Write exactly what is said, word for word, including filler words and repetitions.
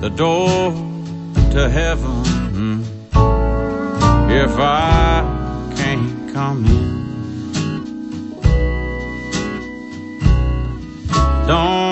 the door to heaven if I can't come in. Don't